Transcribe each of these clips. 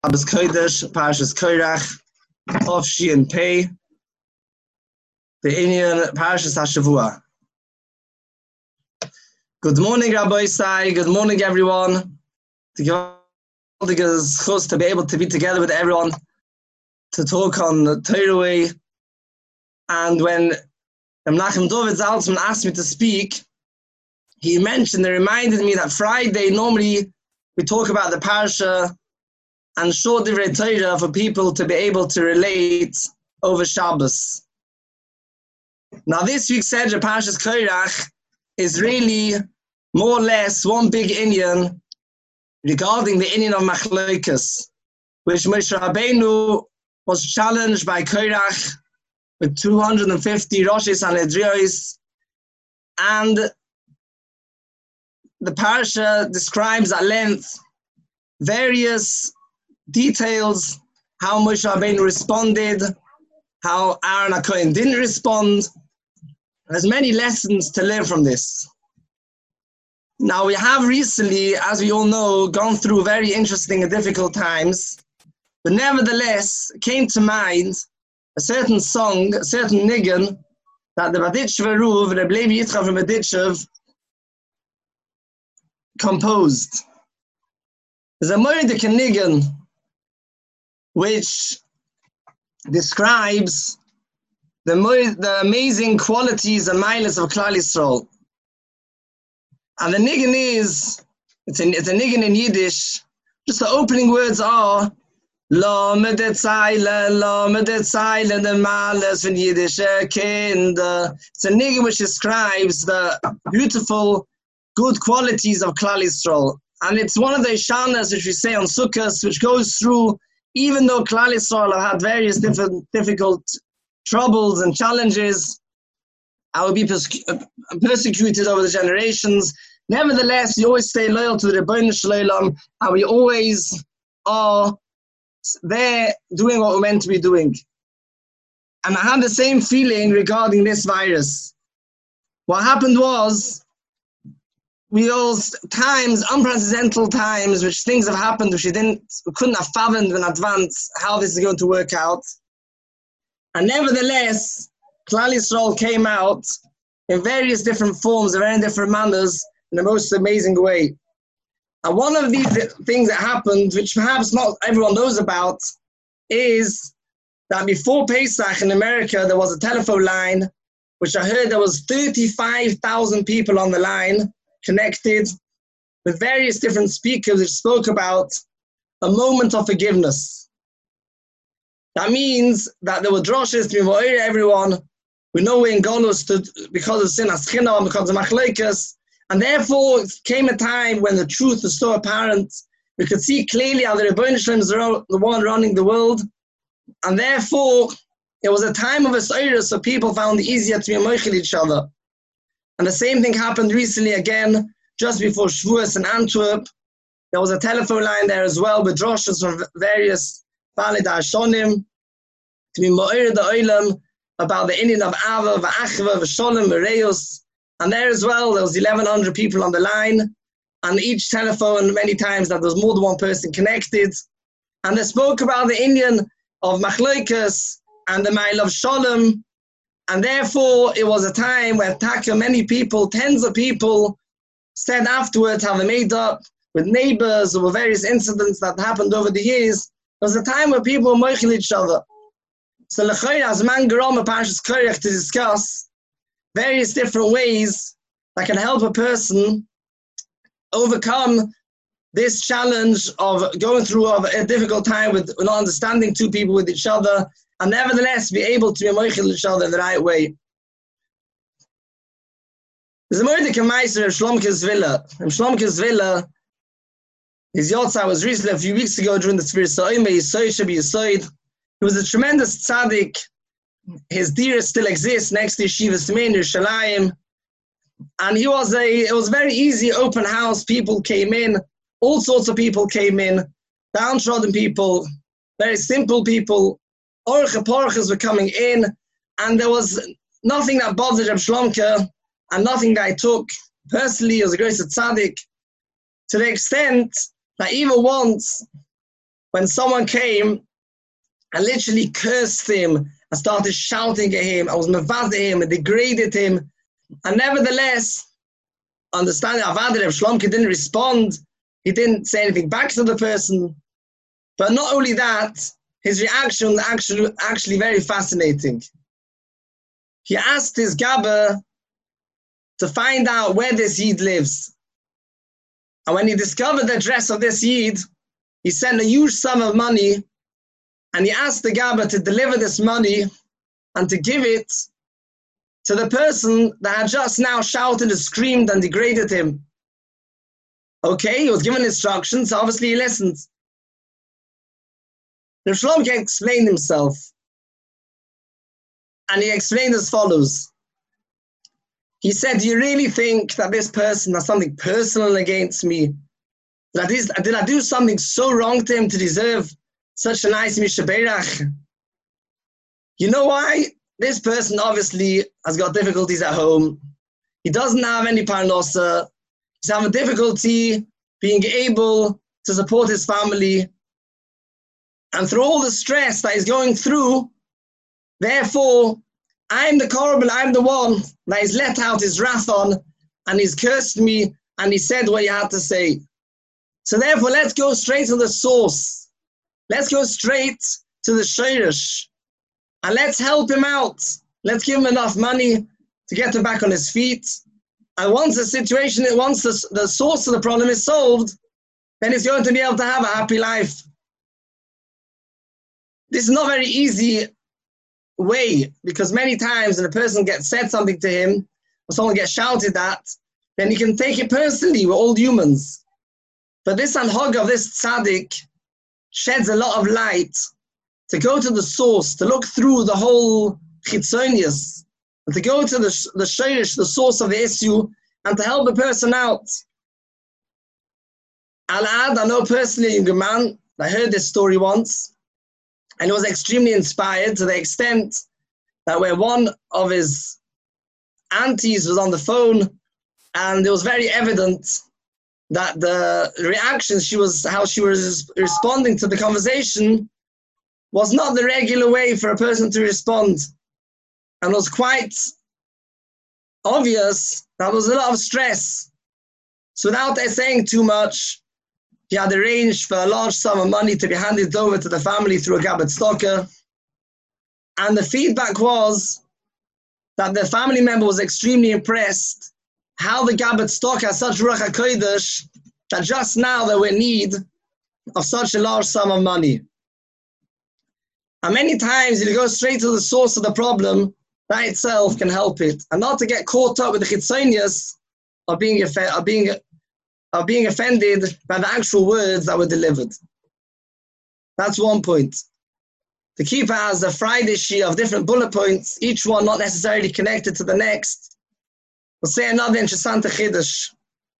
Shabbos Kodesh, Parashas Korach, Of Shi and Pei, the Inyan Parashas HaShavua. Good morning, Rabbi Isai. Good morning, everyone. To give all the chus to be able to be together with everyone to talk on the Torah way. And when Menachem David Zaltzman asked me to speak, he reminded me that Friday normally we talk about the parasha and short divrei Torah for people to be able to relate over Shabbos. Now this week's Seder Parashas Korach is really more or less one big inyan regarding the inyan of Machlokas, which Moshe Rabbeinu was challenged by Korach with 250 Roshis and Edrios, and the parasha describes at length various details, how Moshe Rabbeinu responded, how Aaron HaKohen didn't respond. There's many lessons to learn from this. Now we have recently, as we all know, gone through very interesting and difficult times, but nevertheless came to mind a certain song, a certain niggun that the Baditchev Ruv, Reb Levi Yitzchak from Baditchev, composed. There's a Moedik niggun which describes the amazing qualities and milas of Klal Yisrael. And the niggun it's a niggun in Yiddish. Just the opening words are Lamed Zeile, the Males von Yiddische Kinder. It's a niggun which describes the beautiful, good qualities of Klal Yisrael. And it's one of the shanas which we say on Sukkot, which goes through, even though Klal Yisrael have had various difficult troubles and challenges, I will be persecuted over the generations. Nevertheless, we always stay loyal to the Rebbeinu Shalom, and we always are there doing what we're meant to be doing. And I had the same feeling regarding this virus. What happened was, we unprecedented times, which things have happened which we couldn't have fathomed in advance how this is going to work out. And nevertheless, Klal Yisrael came out in various different forms, in very different manners, in the most amazing way. And one of these things that happened, which perhaps not everyone knows about, is that before Pesach in America, there was a telephone line, which I heard there was 35,000 people on the line, connected with various different speakers which spoke about a moment of forgiveness. That means that there were droshes to be everyone. We know we're in Golus because of sin aschina, because of machlokas, and therefore it came a time when the truth was so apparent. We could see clearly how the Rebbeinu Shalom is the one running the world, and therefore it was a time of a so people found it easier to be moichel each other. And the same thing happened recently again, just before Shavuos in Antwerp. There was a telephone line there as well with droshes from various Balei Darshonim to be Mo'ir the Olam about the Indian of Ava, V'achva, V'sholem, V'reus. And there as well, there was 1,100 people on the line, and each telephone, many times that there was more than one person connected. And they spoke about the Indian of Machlokas and the Mile of Sholem. And therefore, it was a time where many people, tens of people, said afterwards how they made up with neighbors or various incidents that happened over the years. It was a time where people were moichel each other. So, l'chayr, as man gerom Parashas Korach to discuss various different ways that can help a person overcome this challenge of going through a difficult time with not understanding two people with each other, and nevertheless be able to be moichel each other in the right way. There's a Moedik Meiser of Shlomke's Villa. In Shlomke's Villa, his Yotza was recently, a few weeks ago, during the Tzvir Sa'im, Yisoid. He was a tremendous tzaddik. His deer still exists next to Yeshivas Mein, Yerushalayim. And it was a very easy, open house. People came in, all sorts of people came in, downtrodden people, very simple people. Orche Porches were coming in, and there was nothing that bothered Reb Shlomke, and nothing that I took personally as a great tzaddik, to the extent that even once when someone came and literally cursed him and started shouting at him, I was mevazed him and degraded him, and nevertheless, understanding Avada Reb Shlomke didn't respond, he didn't say anything back to the person, but not only that, his reaction was actually very fascinating. He asked his Gabber to find out where this Yid lives. And when he discovered the address of this Yid, he sent a huge sum of money, and he asked the Gabber to deliver this money and to give it to the person that had just now shouted and screamed and degraded him. Okay, he was given instructions, so obviously he listened. Reb Shlomke explained himself, and he explained as follows. He said, do you really think that this person has something personal against me? Did I do something so wrong to him to deserve such a nice Mishaberach? You know why? This person obviously has got difficulties at home. He doesn't have any parnosa. He's having difficulty being able to support his family. And through all the stress that he's going through, therefore, I'm the korban, I'm the one that he's let out his wrath on, and he's cursed me, and he said what he had to say. So therefore, let's go straight to the source. Let's go straight to the shirish, and let's help him out. Let's give him enough money to get him back on his feet. And once the source of the problem is solved, then he's going to be able to have a happy life. This is not very easy way, because many times when a person gets said something to him, or someone gets shouted at, then he can take it personally. We're all humans. But this anhog of this tzaddik sheds a lot of light to go to the source, to look through the whole chitzonius, and to go to the shirish, the source of the issue, and to help the person out. Al-Ad, I know personally a young man, I heard this story once, and he was extremely inspired to the extent that when one of his aunties was on the phone, and it was very evident that the reactions how she was responding to the conversation was not the regular way for a person to respond. And it was quite obvious that there was a lot of stress. So without saying too much, he had arranged for a large sum of money to be handed over to the family through a Gabbat Stocker. And the feedback was that the family member was extremely impressed how the Gabbat Stocker has such Ruach HaKodesh that just now they were in need of such a large sum of money. And many times, if you go straight to the source of the problem, that itself can help it. And not to get caught up with the chitzonius of being offended by the actual words that were delivered. That's one point. The keeper has a Friday sheet of different bullet points, each one not necessarily connected to the next. We'll say another interesting chiddush.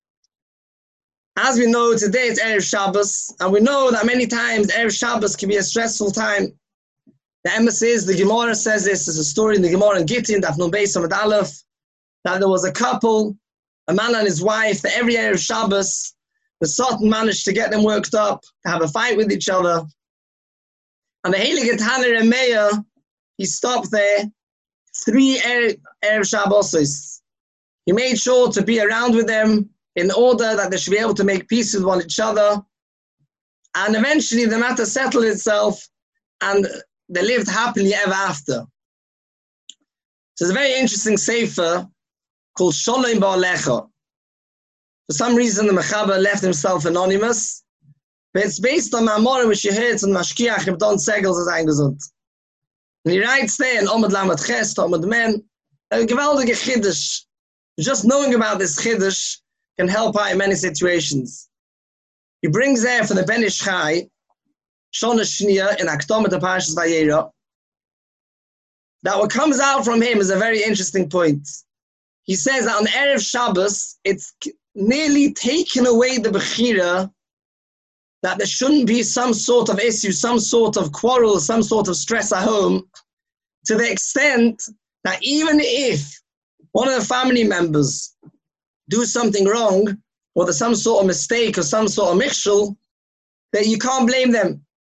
As we know, today it's Erev Shabbos, and we know that many times Erev Shabbos can be a stressful time. The emissaries, the Gemara says this, there's a story in the Gemara in Gittin, Daf Nun Beis Amud Aleph, that there was a couple, a man and his wife, that every Erev Shabbos, the Sultan managed to get them worked up, to have a fight with each other. And the Heilige Tanner and Meir, he stopped there 3 Erev Shabbos. He made sure to be around with them in order that they should be able to make peace with one each other. And eventually the matter settled itself, and they lived happily ever after. So it's a very interesting sefer called Sholem Ba'alecha. For some reason, the Mechaber left himself anonymous, but it's based on Ma'amor which you heard from Mashkiach Reb Don Segels as eingesund. And he writes there in Omid Lamed Ches, Omid Men, a gewaltige chiddush. Just knowing about this chiddush can help out in many situations. He brings there for the Ben Ish Chai, Shona Shnia in Akdom at the Parshas Vayera, that what comes out from him is a very interesting point. He says that on Erev Shabbos, it's nearly taken away the Bechira that there shouldn't be some sort of issue, some sort of quarrel, some sort of stress at home, to the extent that even if one of the family members do something wrong, or there's some sort of mistake or some sort of mixture, that you can't blame them.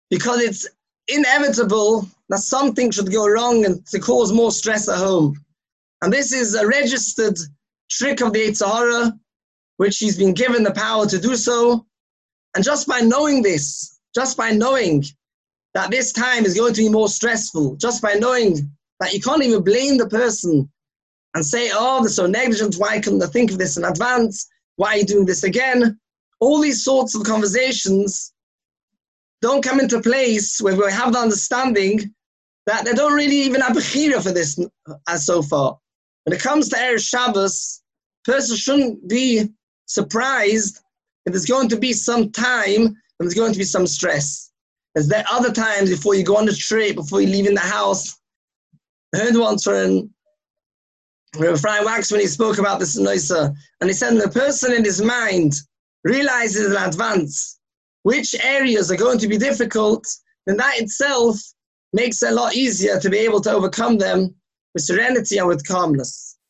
because it's inevitable that something should go wrong and to cause more stress at home. And this is a registered trick of the Yetzer Hara, which he's been given the power to do so. And just by knowing this, just by knowing that this time is going to be more stressful, just by knowing that you can't even blame the person and say, oh, they're so negligent, why couldn't they think of this in advance? Why are you doing this again? All these sorts of conversations don't come into place where we have the understanding that they don't really even have a chira for this as so far. When it comes to Erev Shabbos, a person shouldn't be surprised if there's going to be some time and there's going to be some stress. There's there other times before you go on the trip, before you leave in the house. I heard once from Ephraim Wax when he spoke about this in Noisa, and he said when the person in his mind realizes in advance which areas are going to be difficult, then that itself makes it a lot easier to be able to overcome them with serenity and with calmness.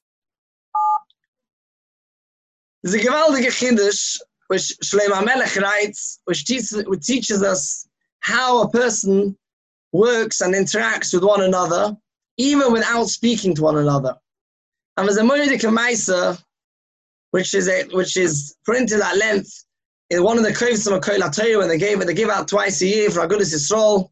There's a gewaltige Chiddush which Shlomo HaMelech writes, which teaches us how a person works and interacts with one another, even without speaking to one another. And there's a Moedik Maisa, which is printed at length in one of the Kovsim of Kol HaTorah, when they give out twice a year for Agudas Yisrael.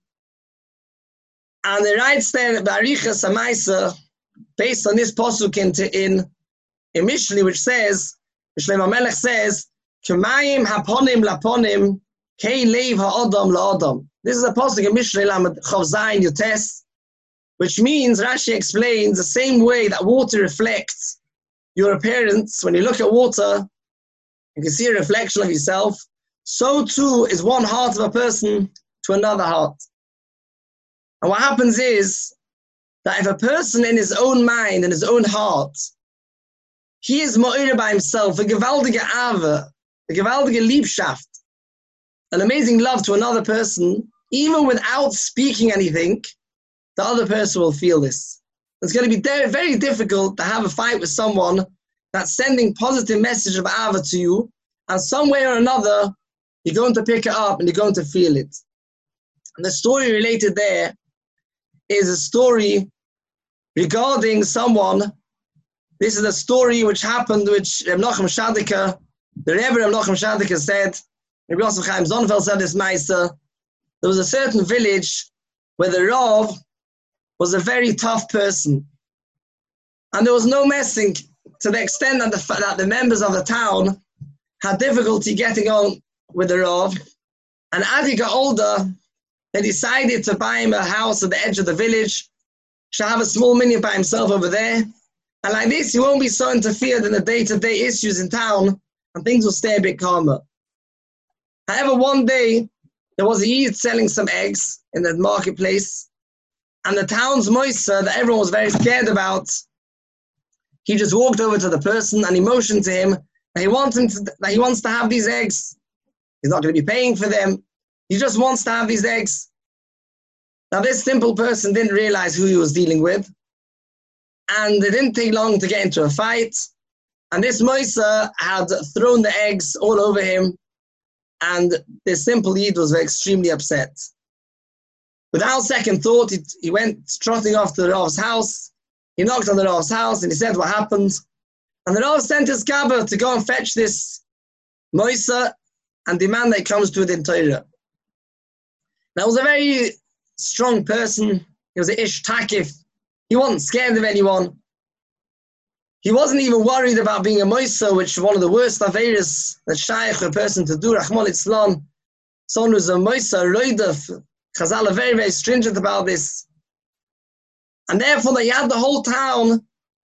And it writes there, Barichas HaMaisa, based on this pasuk in Mishlei, which says, Shlomo HaMelech says, K'mayim haponim laponim, kei leiv ha'adam la'adam. This is a pasuk in Mishlei Lamed Chav Zayin Yotes, which means, Rashi explains, the same way that water reflects your appearance. When you look at water, you can see a reflection of yourself. So too is one heart of a person to another heart. And what happens is that if a person in his own mind, in his own heart, he is mo'ira by himself, a gewaltige Ava, a gewaltige Liebschaft, an amazing love to another person, even without speaking anything, the other person will feel this. It's going to be very difficult to have a fight with someone that's sending positive message of Ava to you, and some way or another, you're going to pick it up and you're going to feel it. And the story related there is a story regarding someone. This is a story which happened, which Reb Nachum Shadika, the Rebbe Reb Nachum Shadika said, Reb Yosef Chaim Zonfeld said this Meister, there was a certain village where the Rav was a very tough person. And there was no messing, to the extent that the members of the town had difficulty getting on with the Rav. And as he got older, they decided to buy him a house at the edge of the village, should have a small minyan by himself over there. And like this, he won't be so interfered in the day-to-day issues in town, and things will stay a bit calmer. However, one day, there was a Yid selling some eggs in the marketplace, and the town's moiser that everyone was very scared about, he just walked over to the person and he motioned to him that he wants to have these eggs. He's not going to be paying for them. He just wants to have these eggs. Now, this simple person didn't realize who he was dealing with, and it didn't take long to get into a fight. And this moiser had thrown the eggs all over him, and this simple Yid was extremely upset. Without second thought, he went trotting off to the Rav's house. He knocked on the Rav's house and he said what happened. And the Rav sent his gabber to go and fetch this moiser and demand that he comes to it in Torah. Now, he was a very strong person. He was an ish takif. He wasn't scared of anyone. He wasn't even worried about being a moiser, which is one of the worst averis that shaykh for a person to do. Rahman Islam, someone who's a moiser, roidaf. Chazal are very, very stringent about this. And therefore, they had the whole town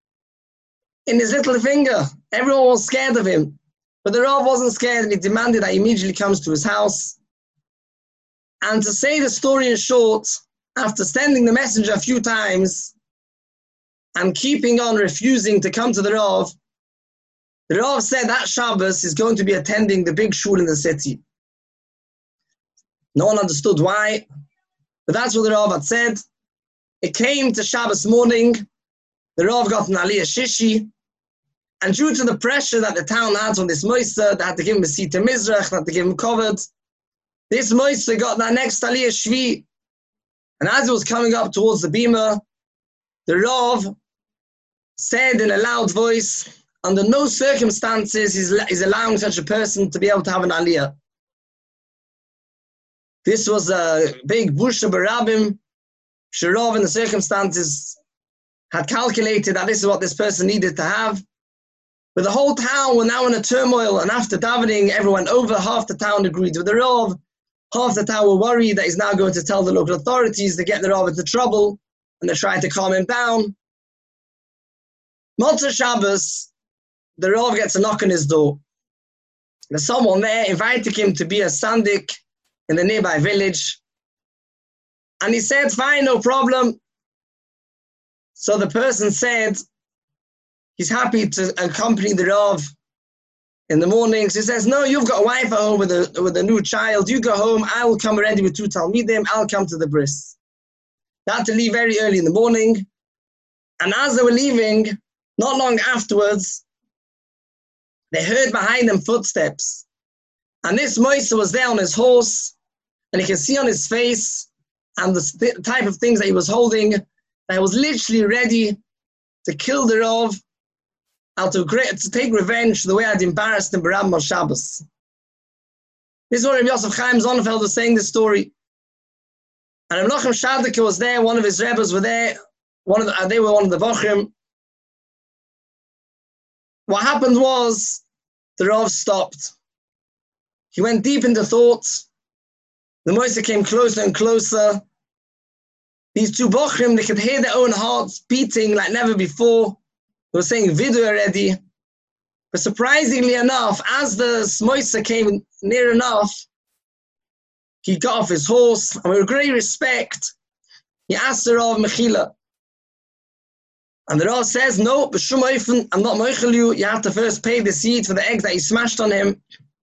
in his little finger. Everyone was scared of him. But the Rav wasn't scared, and he demanded that he immediately comes to his house. And to say the story in short, after sending the messenger a few times and keeping on refusing to come to the Rav said that Shabbos is going to be attending the big shul in the city. No one understood why, but that's what the Rav had said. It came to Shabbos morning, the Rav got an Aliyah Shishi, and due to the pressure that the town had on this moiser, they had to give him a seat to Mizrach, they had to give him covered. This Moise got that next Aliyah Shvi, and as he was coming up towards the Bima, the Rav said in a loud voice, under no circumstances is allowing such a person to be able to have an Aliyah. This was a big Busha Barabim. Shirav in the circumstances had calculated that this is what this person needed to have. But the whole town were now in a turmoil, and after davening, everyone over, half the town agreed with the Rav, half the town were worried that he's now going to tell the local authorities to get the Rav into trouble, and they tried to calm him down. Motzei Shabbos, the Rav gets a knock on his door. There's someone there inviting him to be a sandik in the nearby village. And he said, fine, no problem. So the person said he's happy to accompany the Rav in the mornings. He says, no, you've got a wife at home with a new child. You go home, I will come already with 2 Talmidim. I'll come to the bris. They had to leave very early in the morning. And as they were leaving, not long afterwards, they heard behind them footsteps. And this Moise was there on his horse, and you can see on his face and the type of things that he was holding, that he was literally ready to kill the Rav, and to take revenge the way I'd embarrassed him Barabim on Shabbos. This is what Rabbi Yosef Chaim Sonnenfeld was saying this story. And Rabbi Nachum Shadika was there, one of his rebbes were there, they were one of the Bochrim. What happened was, the Rav stopped. He went deep into thought. The Moise came closer and closer. These 2 Bochrim, they could hear their own hearts beating like never before. They were saying Vidu already. But surprisingly enough, as the Moise came near enough, he got off his horse, and with great respect, he asked the Rav Mechila. And the Rav says, no, b'shum oifen, I'm not moichel you. You have to first pay the seed for the egg that he smashed on him.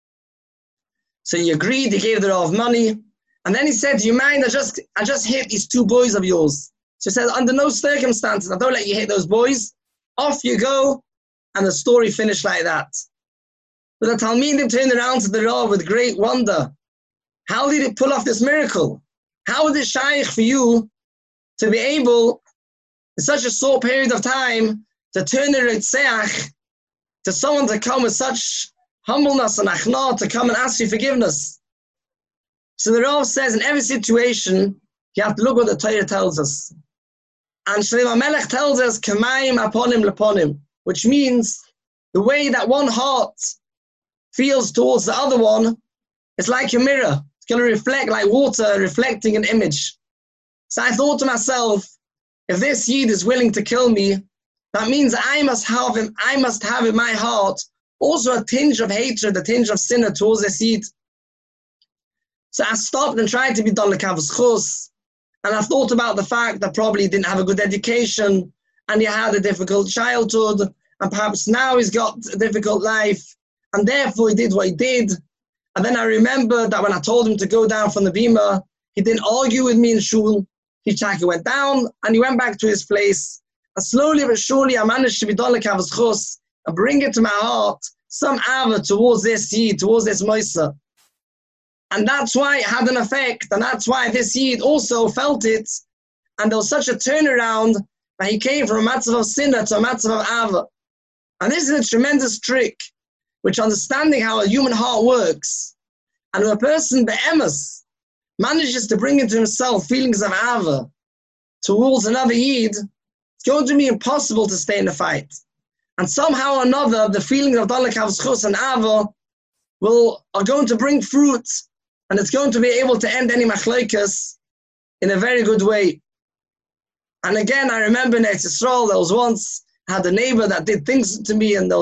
So he agreed, he gave the Rav money. And then he said, do you mind, I just hit these 2 boys of yours. So he said, under no circumstances, I don't let you hit those boys. Off you go. And the story finished like that. But the Talmidim turned around to the Rav with great wonder. How did he pull off this miracle? How was it shaykh for you to be able, in such a short period of time, to turn a Ritzeach to someone to come with such humbleness and achnah, to come and ask you forgiveness? So the Rav says, in every situation, you have to look what the Torah tells us. And Shlomo HaMelech tells us, Kamayim aponim leponim, which means the way that one heart feels towards the other one is like a mirror. It's going to reflect like water reflecting an image. So I thought to myself, if this Yid is willing to kill me, that means I must have in my heart also a tinge of hatred, a tinge of sinner towards this Yid. So I stopped and tried to be Don Lekavos Chus, and I thought about the fact that probably he didn't have a good education, and he had a difficult childhood, and perhaps now he's got a difficult life, and therefore he did what he did. And then I remembered that when I told him to go down from the Bima, he didn't argue with me in shul. He went down, and he went back to his place. And slowly but surely I managed to be Don Lekavos Chus and bring it to my heart some ava towards this Yid, towards this Moise. And that's why it had an effect, and that's why this Yid also felt it, and there was such a turnaround that he came from a matzav of sinner to a matzav of ava. And this is a tremendous trick, which understanding how a human heart works, and when a person, be'emes, manages to bring into himself feelings of ava towards another Yid, it's going to be impossible to stay in the fight. And somehow or another, the feelings of Don Lekavos Chus and ava are going to bring fruit, and it's going to be able to end any machlokes in a very good way. And again, I remember in Eretz Yisrael, there was once, I had a neighbor that did things to me, and there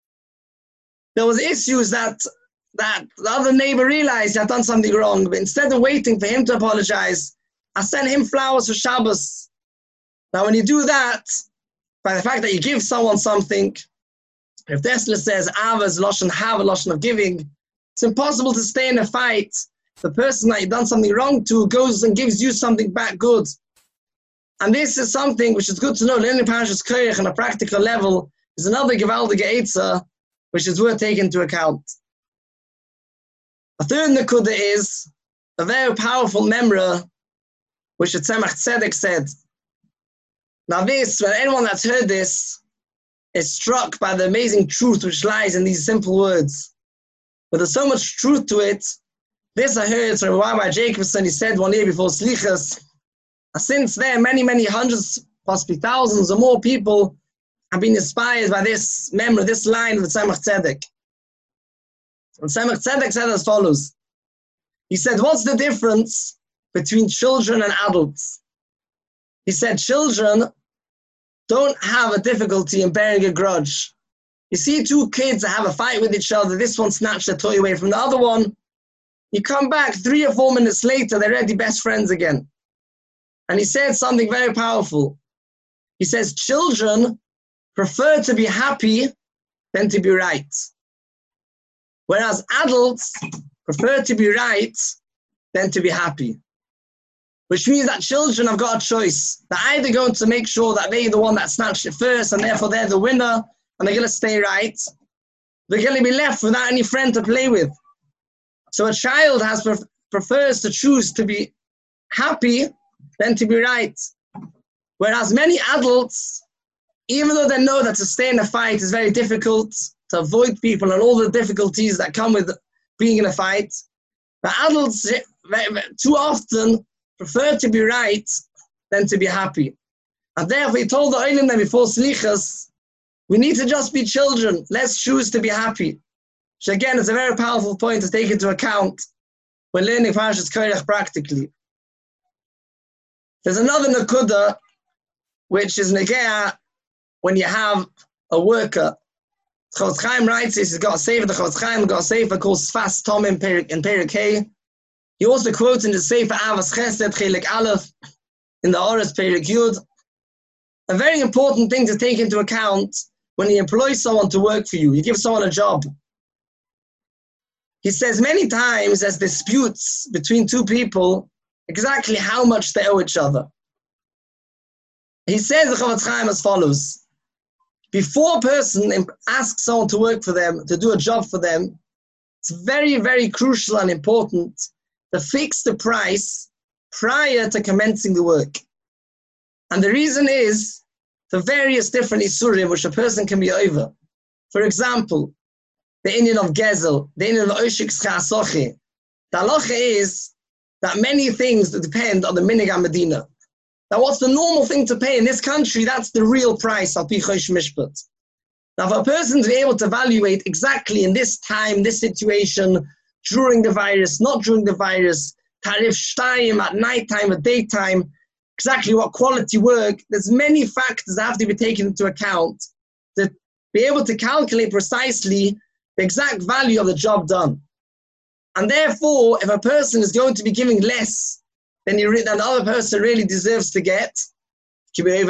was issues that the other neighbor realized he had done something wrong, but instead of waiting for him to apologize, I sent him flowers for Shabbos. Now when you do that, by the fact that you give someone something, if Dessler says Ava is Lashon Hava, Lashon of giving, it's impossible to stay in a fight. The person that you've done something wrong to goes and gives you something back good. And this is something which is good to know. Learning Parashas Korach on a practical level is another Gewaldige Eitzah which is worth taking into account. A third Nekuda is a very powerful memory, which the Tzemach Tzedek said. Now this, when anyone that's heard this is struck by the amazing truth which lies in these simple words. But there's so much truth to it. This I heard from Rabbi Jacobson, he said one year before Slichas. Since then, many, many hundreds, possibly thousands or more people have been inspired by this memory, this line of the Tzemach Tzedek. And Tzemach Tzedek said as follows. He said, what's the difference between children and adults? He said, children don't have a difficulty in bearing a grudge. You see two kids that have a fight with each other, this one snatched a toy away from the other one. You come back 3 or 4 minutes later, they're already best friends again. And he said something very powerful. He says, children prefer to be happy than to be right. Whereas adults prefer to be right than to be happy. Which means that children have got a choice. They're either going to make sure that they're the one that snatched it first and therefore they're the winner and they're going to stay right. They're going to be left without any friend to play with. So a child prefers to choose to be happy than to be right. Whereas many adults, even though they know that to stay in a fight is very difficult, to avoid people and all the difficulties that come with being in a fight, the adults too often prefer to be right than to be happy. And therefore he told the Olim that before Slichas, we need to just be children. Let's choose to be happy. Which again is a very powerful point to take into account when learning Parshas Korach practically. There's another Nakuda, which is Negea when you have a worker. Chofetz Chaim writes this, he's got a sefer, the Chofetz Chaim got a sefer called Sfas Tom in Perek Hay. He also quotes in the sefer Avas Chesed Chelik Aleph in the Oris Perek Yud. A very important thing to take into account when you employ someone to work for you, you give someone a job. He says many times there's disputes between two people exactly how much they owe each other. He says the Chofetz Chaim as follows. Before a person asks someone to work for them, to do a job for them, it's very, very crucial and important to fix the price prior to commencing the work. And the reason is the various different isurim which a person can be over. For example, the Indian of Gezel, the Indian of Oshik Schasoche. The halacha is that many things depend on the minig Medina. Now, what's the normal thing to pay in this country? That's the real price of Pichosh Mishpat. Now, for a person to be able to evaluate exactly in this time, this situation, during the virus, not during the virus, tarif shtayim at nighttime, at daytime, exactly what quality work, there's many factors that have to be taken into account to be able to calculate precisely the exact value of the job done. And therefore, if a person is going to be giving less than the other person really deserves to get, so the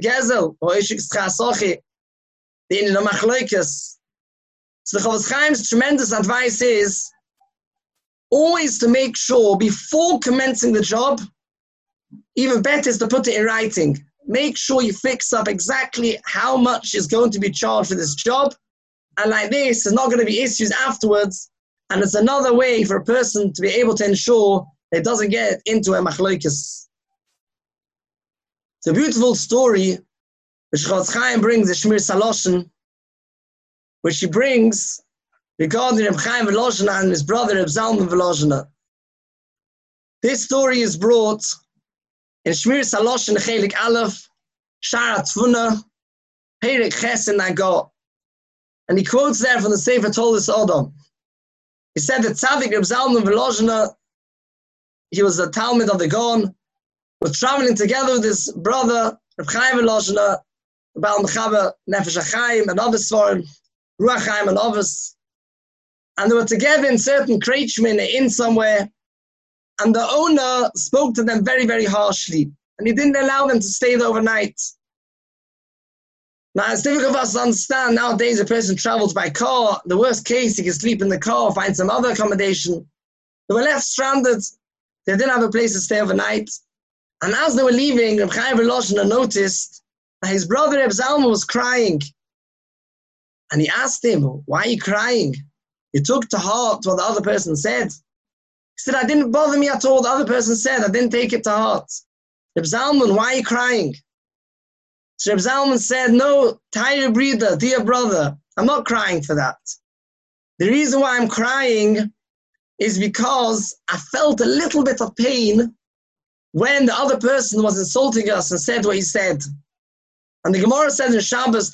Chofetz Chaim's tremendous advice is always to make sure before commencing the job, even better is to put it in writing. Make sure you fix up exactly how much is going to be charged for this job. And like this, there's not going to be issues afterwards. And it's another way for a person to be able to ensure it doesn't get into a machloikis. It's a beautiful story which Chofetz Chaim brings, the Shmir Saloshen, which he brings regarding Reb Chaim Volozhiner and his brother Reb Zalman Volozhiner. This story is brought in Shmir Saloshen Chelik Aleph, Shara Tvuna, Perek Ches in Nagot. And he quotes there from the Sefer Toldos Odom. He said that Tzadik Reb Zalman Volozhiner, he was a Talmud of the Gaon, was traveling together with his brother Reb Chaim Volozhiner, Baal Mechaber Nefesh HaChaim, and others for Ruach Chaim and others. And they were together in certain Kreichman in somewhere, and the owner spoke to them very, very harshly, and he didn't allow them to stay there overnight. Now, it's difficult for us to understand. Nowadays, a person travels by car. The worst case, he can sleep in the car, find some other accommodation. They were left stranded. They didn't have a place to stay overnight. And as they were leaving, Reb Chaim Volozhiner noticed that his brother Reb Zalman was crying. And he asked him, why are you crying? He took to heart what the other person said. said, I didn't bother me at all. The other person said, I didn't take it to heart. Reb Zalman, why are you crying? So Reb Zalman said, no, Tyre breather, dear brother, I'm not crying for that. The reason why I'm crying is because I felt a little bit of pain when the other person was insulting us and said what he said. And the Gemara says in Shabbos,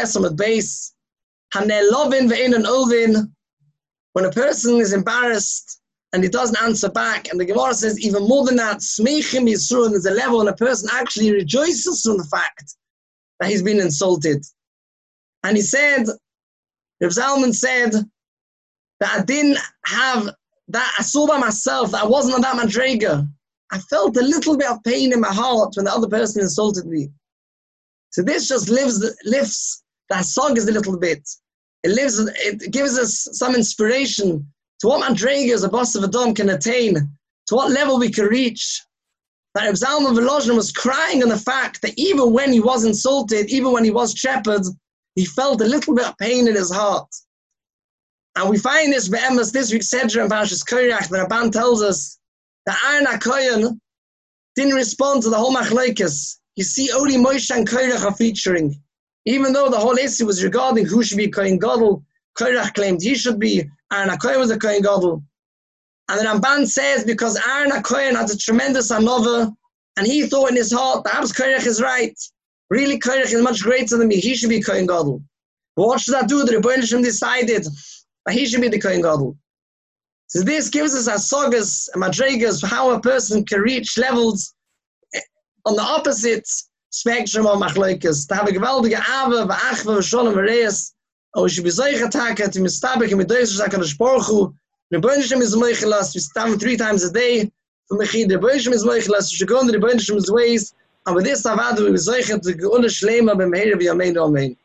when a person is embarrassed and he doesn't answer back, and the Gemara says even more than that, there's a level when a person actually rejoices from the fact that he's been insulted. And he said, Reb Zalman said, that I didn't have that, I saw by myself that I wasn't on that madrega. I felt a little bit of pain in my heart when the other person insulted me. So this just lifts the hasagas a little bit. It gives us some inspiration to what madregas a boss of Adam can attain, to what level we can reach. That Reb Zalman Volozhin was crying on the fact that even when he was insulted, even when he was shepherd, he felt a little bit of pain in his heart. And we find this be'emes this week's Sedra and Parashas Korach. The Rabban tells us that Aaron HaKohen didn't respond to the whole machlokes. You see, only Moshe and Korach are featuring. Even though the whole issue was regarding who should be Kohen Gadol, Korach claimed he should be. Aaron HaKohen was a Kohen Gadol. And the Ramban says because Aaron HaKohen had a tremendous anova, and he thought in his heart, perhaps Korach is right. Really, Korach is much greater than me. He should be Kohen Gadol. But what should I do? The Rebbeinu Shem decided that he should be the Kohen Gadol. So this gives us hasagas and madregas for how a person can reach levels on the opposite spectrum of machlokes. To have a gewaltige ava, v'achva, v'sholem, v'reis, or we should be zoicha taka, to mistabek, and midoyes, v'shakadosh baruch hu. The Rebbeinu Shem is moichelas. We stand 3 times a day. The Rebbeinu Shem is moichelas. We should go in the Rebbeinu Shem's ways. And with this avadu, we zoicha to geula shlema b'meher v'yameinu amen.